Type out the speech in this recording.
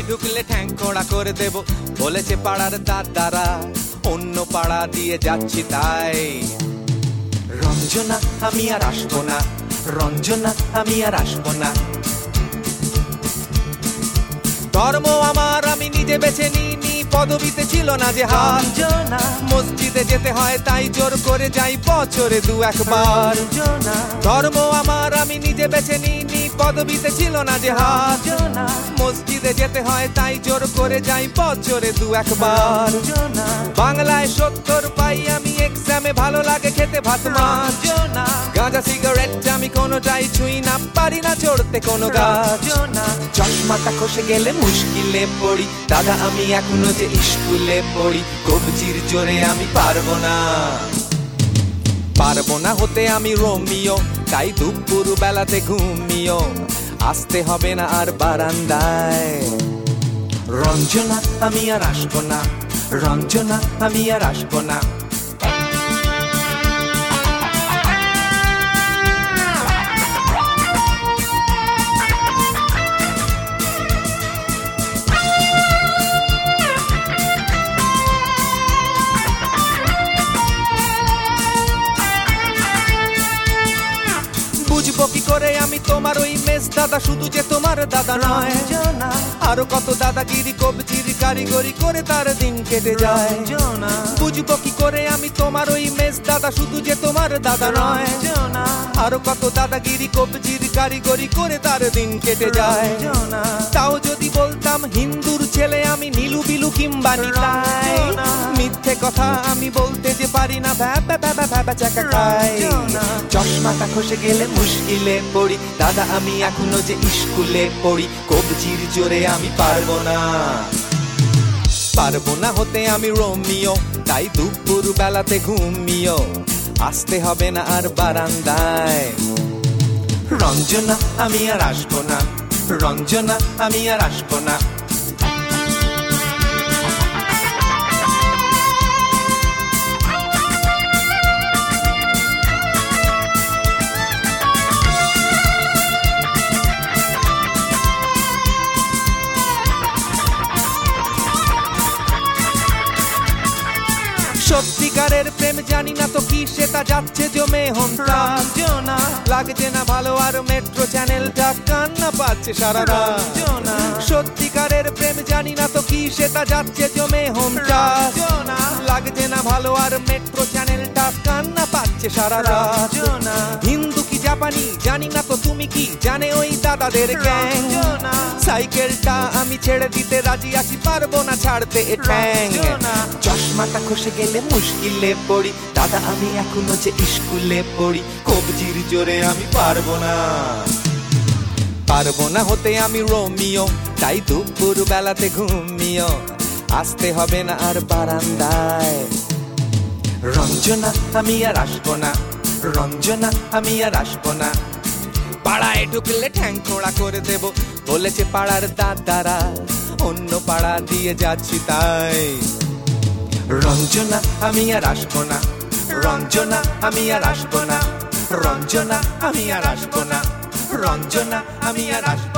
ঢুকলে ঠ্যাং খোঁড়া করে দেব বলেছে পাড়ার দাদারা, অন্য পাড়া দিয়ে যাচ্ছি তাই। রঞ্জনা আমি আর আসবো না, রঞ্জনা আমি আর আসবো না। ধর্ম আমার আমি নিজে বেছে নিইনি, পদবিতে ছিল না যে হাত। মসজিদে যেতে হয় তাই জোর করে যাই বছরে দু একবার। ধর্ম আমার আমি নিজে বেছে নিইনি, পদবিতে ছিল না যে হাত। মসজিদে যেতে হয় তাই জোর করে যাই বছরে দু একবার। বাংলায় 70 পাই আমি এক্সামে, ভালো লাগে খেতে ভাত মাছ। গাঁজা সিগারেট আমি কোনোটাই ছুঁই না, পারি না চড়তে কোনো গাছ। চশমাটা খসে গেলে মুশকিলে পড়ি, দাদা আমি এখনো যে স্কুলে পড়ি। কবজির জোরে আমি পারবো না, পারবো না হতে আমি রোমিও, তাই দুপুর বেলাতে ঘুমিও। আসতে হবে না আর বারান্দায়। রঞ্জনা আমি আর আসবো না, রঞ্জনা আমি আর আসবো না। বুঝবো কি করে আমি তোমার ওই মেস দাদা, শুধু যে তোমার দাদা নয়, আরো কত দাদাগিরি কবজির কারিগরি করে তার দিন কেটে যায়। বুঝবো কি করে আমি তোমার ওই মেস দাদা, শুধু যে তোমার দাদা নয়, আরো কত দাদাগিরি কবজির কারিগরি করে তার দিন কেটে যায়। তাও যদি বলতাম হিন্দুর ছেলে আমি, নীলু বিলু কিংবা নিতাই, মিথ্যে কথা আমি বলতে যে পারি না, ভ্যাবা ভ্যাবা ভ্যাবা চাকা খাই। চশমাটা খসে গেলে মুশকিলে পড়ি, দাদা আমি এখনো যে স্কুলে পড়ি। কবজির জোরে আমি পারবো না, পারবো না হতে আমি রোমিও, তাই দুপুর বেলাতে ঘুমিও। আসতে হবে না আর বারান্দায়। রঞ্জনা আমি আর আসবো না, রঞ্জনা আমি আর আসবো না। সত্যিকারের প্রেম জানি না তো কি, সেটা যাচ্ছে জমে হোমটাস। লাগছে না ভালো আর মেট্রো চ্যানেলটা কান্না পাচ্ছে সারা রাত। সত্যিকারের প্রেম জানি না তো কি, সেটা যাচ্ছে জমে হোমটাস। লাগছে না ভালো আর মেট্রো চ্যানেলটা কান্না পাচ্ছে সারা রাত। হিন্দু কি জাপানি জানি না তো, তুমি কি জানে ওই দাদাদের গ্যাং? সাইকেলটা আমি ছেড়ে দিতে রাজি আছি, পারবো না ছাড়তে এ ঠ্যাং। চশমাটা খসে গেলে মুশকিলে পড়ি, দাদা আমি এখনো যে স্কুলে পড়ি। কবজির জোরে আমি পারবো না, পারবো না হতে আমি রোমিও, তাই দুপুর বেলাতে ঘুমিও। আসতে হবে না আর বারান্দায়। রঞ্জনা আমি আর আসবো না, রঞ্জনা আমি আর আসবো না। পাড়ায় ঢুকলে ঠ্যাং খোঁড়া করে দেব বলেছে পাড়ার দাদারা, অন্য পাড়া দিয়ে যাচ্ছি তাই। রঞ্জনা আমি আর আসবো না, রঞ্জনা আমি আর আসবো না, রঞ্জনা আমি আর আসবো না, রঞ্জনা আমি আর আসবো না।